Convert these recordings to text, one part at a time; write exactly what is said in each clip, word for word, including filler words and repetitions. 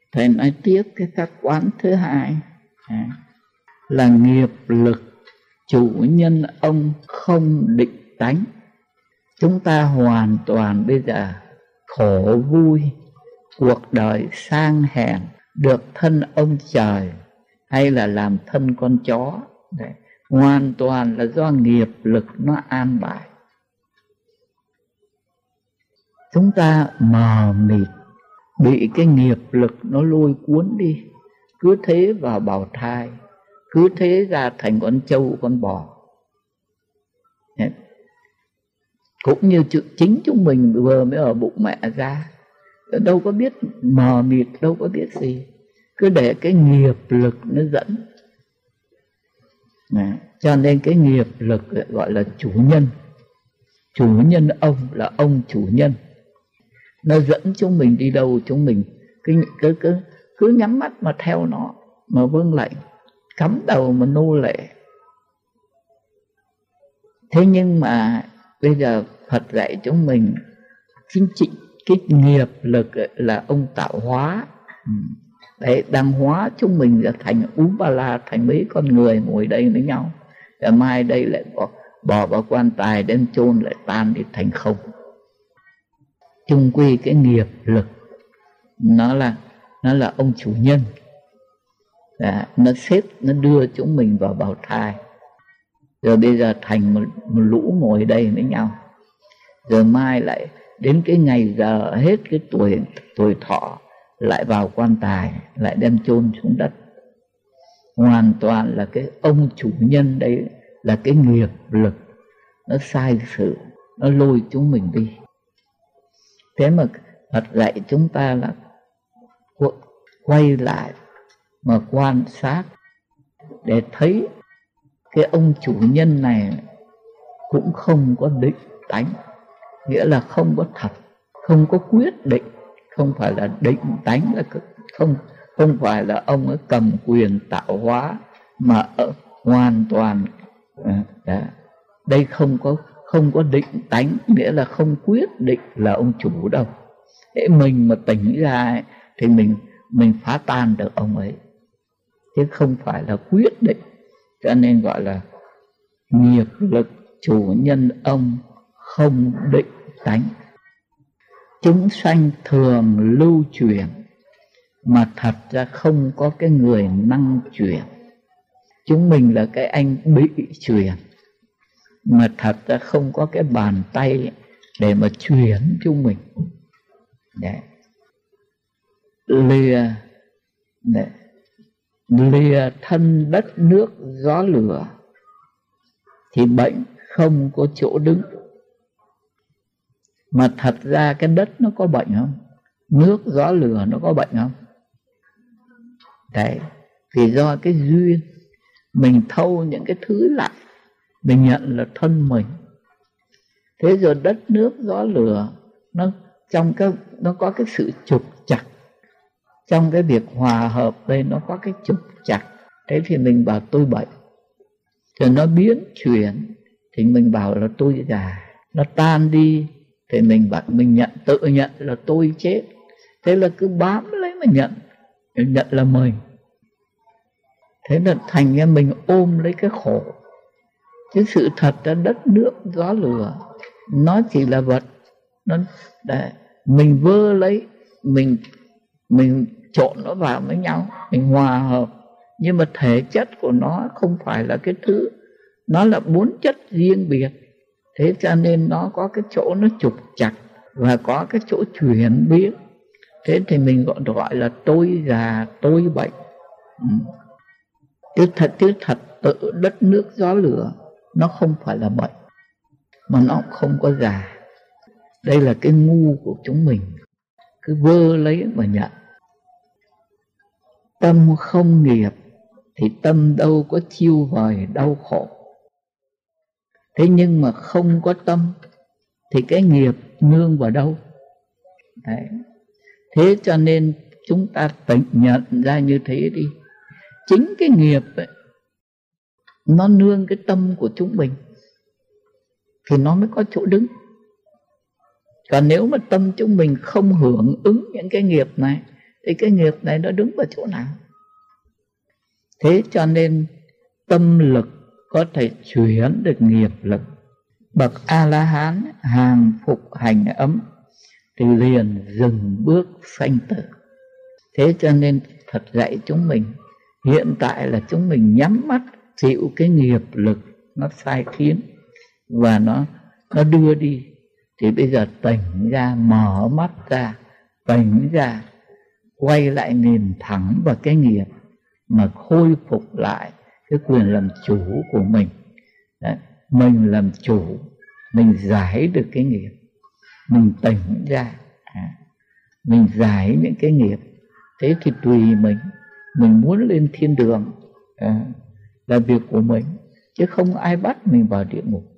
Thầy nói tiếp cái các quán thứ hai là nghiệp lực chủ nhân ông không định tánh. Chúng ta hoàn toàn bây giờ khổ vui, cuộc đời sang hèn, được thân ông trời hay là làm thân con chó, đấy, hoàn toàn là do nghiệp lực nó an bài. Chúng ta mờ mịt, bị cái nghiệp lực nó lôi cuốn đi, cứ thế vào bào thai, cứ thế ra thành con trâu con bò. Cũng như chính chúng mình vừa mới ở bụng mẹ ra, đâu có biết, mờ mịt đâu có biết gì, cứ để cái nghiệp lực nó dẫn. Đấy, cho nên cái nghiệp lực gọi là chủ nhân. Chủ nhân ông là ông chủ nhân. Nó dẫn chúng mình đi đâu chúng mình cứ, cứ, cứ, cứ nhắm mắt mà theo nó, mà vâng lệnh, cắm đầu mà nô lệ. Thế nhưng mà bây giờ Phật dạy chúng mình chính trị cái nghiệp lực là ông tạo hóa. Đấy, đang hóa chúng mình ra thành Úm Ba La, thành mấy con người ngồi đây với nhau. Rồi mai đây lại bỏ, bỏ vào quan tài đem chôn lại tan đi thành không. Chung quy cái nghiệp lực nó là nó là ông chủ nhân. Đó, nó xếp, nó đưa chúng mình vào bào thai. Rồi bây giờ thành một, một lũ ngồi đây với nhau. Rồi mai lại đến cái ngày giờ hết cái tuổi tuổi thọ lại vào quan tài, lại đem chôn xuống đất. Hoàn toàn là cái ông chủ nhân đấy là cái nghiệp lực, nó sai sự, nó lôi chúng mình đi. Thế mà Phật dạy chúng ta là quay lại mà quan sát để thấy cái ông chủ nhân này cũng không có định tánh, nghĩa là không có thật, không có quyết định, không phải là định tánh, là không không phải là ông ấy cầm quyền tạo hóa, mà ở hoàn toàn đó. Đây không có không có định tánh, nghĩa là không quyết định là ông chủ đâu. Thế mình mà tỉnh ra ấy, thì mình mình phá tan được ông ấy, chứ không phải là quyết định. Cho nên gọi là nghiệp lực chủ nhân ông không định tánh. Chúng sanh thường lưu truyền, mà thật ra không có cái người năng truyền. Chúng mình là cái anh bị truyền, mà thật ra không có cái bàn tay để mà truyền chúng mình. Đấy. Lìa đấy. Lìa thân đất nước gió lửa thì bệnh không có chỗ đứng. Mà thật ra cái đất nó có bệnh không? Nước gió lửa nó có bệnh không? Đấy, vì do cái duyên mình thâu những cái thứ lại, mình nhận là thân mình. Thế rồi đất nước gió lửa nó trong cái nó có cái sự trục trặc, trong cái việc hòa hợp đây nó có cái trục trặc. Thế thì mình bảo tôi bệnh, rồi nó biến chuyển thì mình bảo là tôi già. Nó tan đi thì mình bảo mình nhận, tự nhận là tôi chết. Thế là cứ bám lấy mà nhận, nhận là mình. Thế là thành ra mình ôm lấy cái khổ. Chứ sự thật là đất nước gió lửa nó chỉ là vật, nó để mình vơ lấy, mình mình trộn nó vào với nhau, mình hòa hợp. Nhưng mà thể chất của nó không phải là cái thứ, nó là bốn chất riêng biệt. Thế cho nên nó có cái chỗ nó trục trặc và có cái chỗ chuyển biến. Thế thì mình gọi, gọi là tôi già, tôi bệnh. Ừ. Chứ thật, chứ thật tự đất nước gió lửa nó không phải là bệnh, mà nó không có già. Đây là cái ngu của chúng mình, cứ vơ lấy mà nhận. Tâm không nghiệp thì tâm đâu có chiêu vời đau khổ. Thế nhưng mà không có tâm thì cái nghiệp nương vào đâu? Đấy. Thế cho nên chúng ta tỉnh nhận ra như thế đi. Chính cái nghiệp ấy, nó nương cái tâm của chúng mình thì nó mới có chỗ đứng. Còn nếu mà tâm chúng mình không hưởng ứng những cái nghiệp này thì cái nghiệp này nó đứng vào chỗ nào? Thế cho nên tâm lực có thể chuyển được nghiệp lực. Bậc A-la-hán hàng phục hành ấm thì liền dừng bước sanh tử. Thế cho nên thật dạy chúng mình, hiện tại là chúng mình nhắm mắt chịu cái nghiệp lực nó sai khiến và nó nó đưa đi. Thì bây giờ tỉnh ra, mở mắt ra, tỉnh ra, quay lại nhìn thẳng vào cái nghiệp mà khôi phục lại cái quyền làm chủ của mình. Đấy, mình làm chủ, mình giải được cái nghiệp, mình tỉnh ra, à, mình giải những cái nghiệp. Thế thì tùy mình, mình muốn lên thiên đường à, là việc của mình, chứ không ai bắt mình vào địa ngục.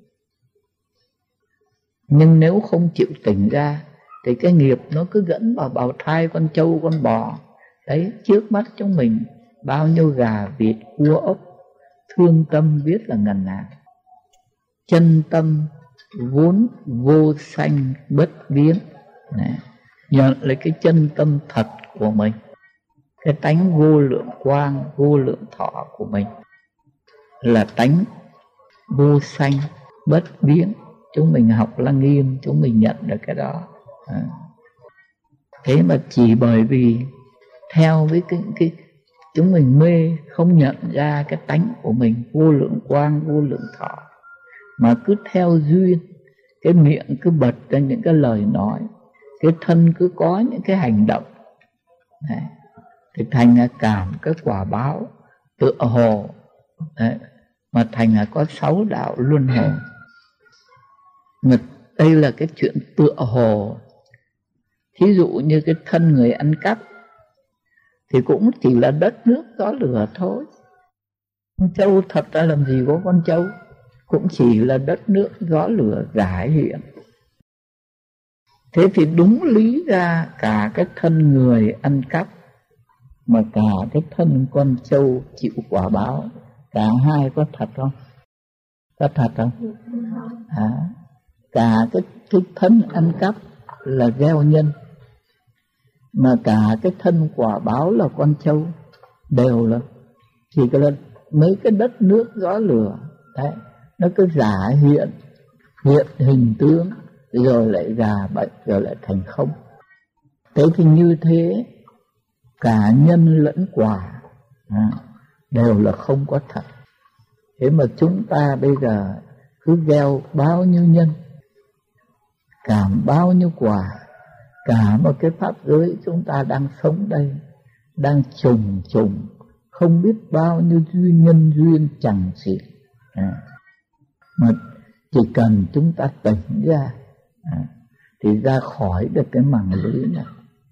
Nhưng nếu không chịu tỉnh ra thì cái nghiệp nó cứ dẫn vào bào thai con trâu con bò. Đấy, trước mắt chúng mình bao nhiêu gà vịt cua ốc, thương tâm biết là ngần nào. Chân tâm vốn vô sanh bất biến. Đấy, nhận lấy cái chân tâm thật của mình, cái tánh vô lượng quang, vô lượng thọ của mình là tánh vô sanh bất biến. Chúng mình học Lăng Nghiêm, chúng mình nhận được cái đó. À. Thế mà chỉ bởi vì theo với cái, cái chúng mình mê, không nhận ra cái tánh của mình vô lượng quang, vô lượng thọ, mà cứ theo duyên, cái miệng cứ bật ra những cái lời nói, cái thân cứ có những cái hành động. Đấy, thì thành là cảm cái quả báo tựa hồ. Đấy, mà thành là có sáu đạo luân hồi. Mà đây là cái chuyện tựa hồ. Thí dụ như cái thân người ăn cắp thì cũng chỉ là đất nước gió lửa thôi. Con trâu thật ra làm gì có con trâu, cũng chỉ là đất nước gió lửa giả hiện. Thế thì đúng lý ra cả cái thân người ăn cắp mà cả cái thân con trâu chịu quả báo, cả hai có thật không? Có thật không? À, cả cái, cái thân ăn cắp là gieo nhân, mà cả cái thân quả báo là con trâu, đều là chỉ là mấy cái đất nước gió lửa. Đấy, nó cứ giả hiện, hiện hình tướng, rồi lại già bệnh, rồi lại thành không. Thế thì như thế, cả nhân lẫn quả à, đều là không có thật. Thế mà chúng ta bây giờ cứ gieo bao nhiêu nhân, cảm bao nhiêu quả, cả một cái pháp giới chúng ta đang sống đây, đang trùng trùng, không biết bao nhiêu duyên nhân duyên chẳng xịt. À, mà chỉ cần chúng ta tỉnh ra à, thì ra khỏi được cái màng lưới này.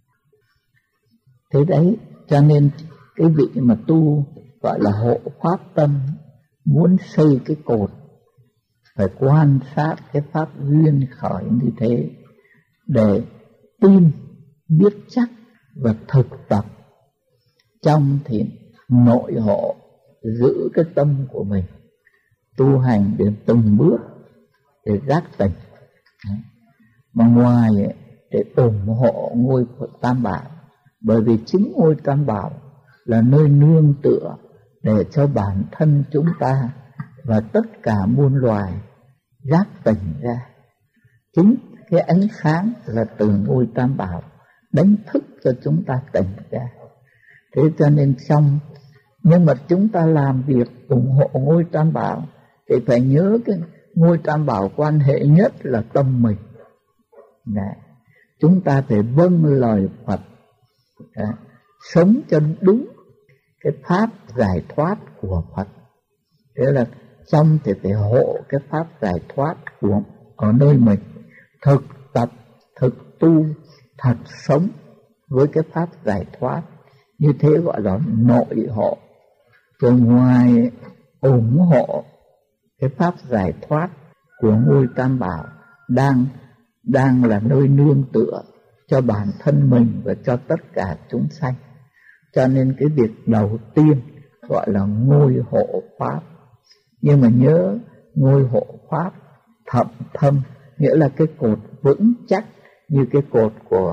Thế đấy, cho nên cái vị mà tu gọi là hộ pháp tâm, muốn xây cái cột phải quan sát cái pháp duyên khởi như thế để tin, biết chắc và thực tập trong thì nội hộ, giữ cái tâm của mình, tu hành đến từng bước để giác tỉnh. Mà ngoài để ủng hộ ngôi Tam Bảo, bởi vì chính ngôi Tam Bảo là nơi nương tựa để cho bản thân chúng ta và tất cả muôn loài giác tỉnh ra. Chính cái ánh sáng là từ ngôi Tam Bảo đánh thức cho chúng ta tỉnh ra. Thế cho nên trong, nhưng mà chúng ta làm việc ủng hộ ngôi Tam Bảo thì phải nhớ cái ngôi Tam Bảo quan hệ nhất là tâm mình. Đấy, chúng ta phải vâng lời Phật, đấy, sống cho đúng cái pháp giải thoát của Phật. Thế là trong thì phải hộ cái pháp giải thoát của ở nơi mình, thực tập, thực tu, thật sống với cái pháp giải thoát. Như thế gọi là nội hộ. Rồi ngoài ủng hộ cái pháp giải thoát của ngôi Tam Bảo đang đang là nơi nương tựa cho bản thân mình và cho tất cả chúng sanh. Cho nên cái việc đầu tiên gọi là ngôi hộ pháp. Nhưng mà nhớ ngôi hộ pháp thậm thâm, nghĩa là cái cột vững chắc như cái cột của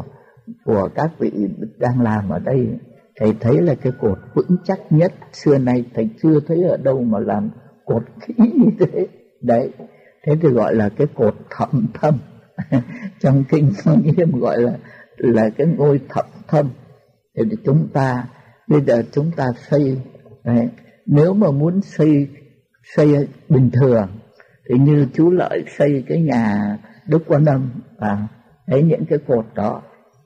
của các vị đang làm ở đây, thầy thấy là cái cột vững chắc nhất. Xưa nay thầy chưa thấy ở đâu mà làm cột kỹ như thế. Đấy, thế thì gọi là cái cột thậm thâm. Trong kinh Nghiêm gọi là là cái ngôi thậm thâm. Thế thì chúng ta bây giờ chúng ta xây đấy, nếu mà muốn xây xây bình thường thì như chú Lợi xây cái nhà Đức Quan Âm và thấy những cái cột đó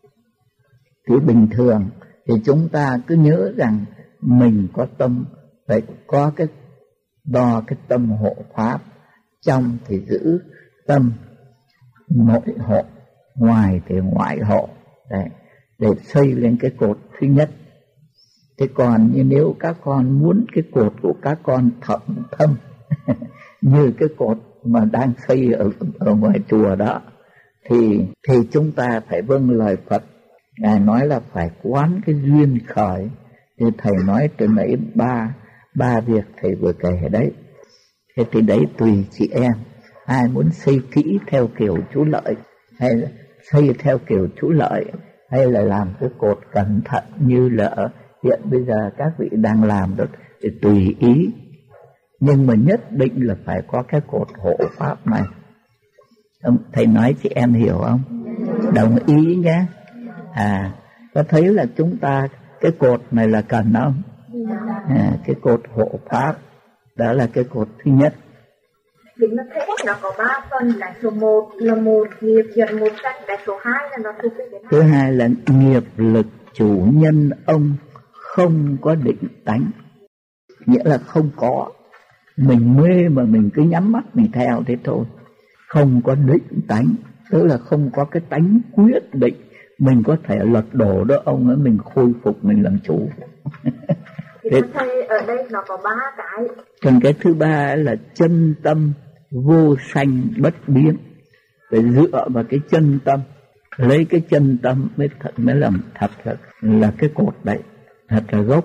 thì bình thường, thì chúng ta cứ nhớ rằng mình có tâm, phải có cái đo cái tâm hộ pháp, trong thì giữ tâm nội hộ, ngoài thì ngoại hộ, để, để xây lên cái cột thứ nhất. Thế còn như nếu các con muốn cái cột của các con thậm thâm như cái cột mà đang xây ở, ở ngoài chùa đó, thì thì chúng ta phải vâng lời Phật. Ngài nói là phải quán cái duyên khởi. Thì thầy nói từ nãy ba ba việc thầy vừa kể đấy. Thế thì đấy tùy chị em, ai muốn xây kỹ theo kiểu chú Lợi, hay là xây theo kiểu chú Lợi, hay là làm cái cột cẩn thận như là hiện bây giờ các vị đang làm đó, thì tùy ý. Nhưng mà nhất định là phải có cái cột hộ pháp này. Thầy nói chị em hiểu không? Đồng ý nhé. À, có thấy là chúng ta cái cột này là cần không? À, cái cột hộ pháp đó là cái cột thứ nhất. Định nó thấy nó có ba phần, là số một là một nghiệp dẫn một sanh, là số hai là nó thuộc cái gì? Thứ hai là nghiệp lực chủ nhân ông không có định tánh, nghĩa là không có, mình mê mà mình cứ nhắm mắt mình theo thế thôi, không có định tánh, tức là không có cái tánh quyết định mình có thể lật đổ đó ông ấy, mình khôi phục mình làm chủ. Thì thầy ở đây nó có ba cái. Còn cái thứ ba là chân tâm vô sanh bất biến, phải dựa vào cái chân tâm, lấy cái chân tâm mới thật, mới làm thật là, là cái cột đấy, thật là gốc.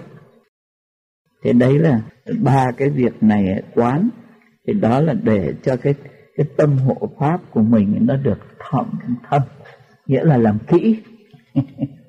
Thế đấy là ba cái việc này quán, thì đó là để cho cái cái tâm hộ pháp của mình nó được thậm thâm, nghĩa là làm kỹ.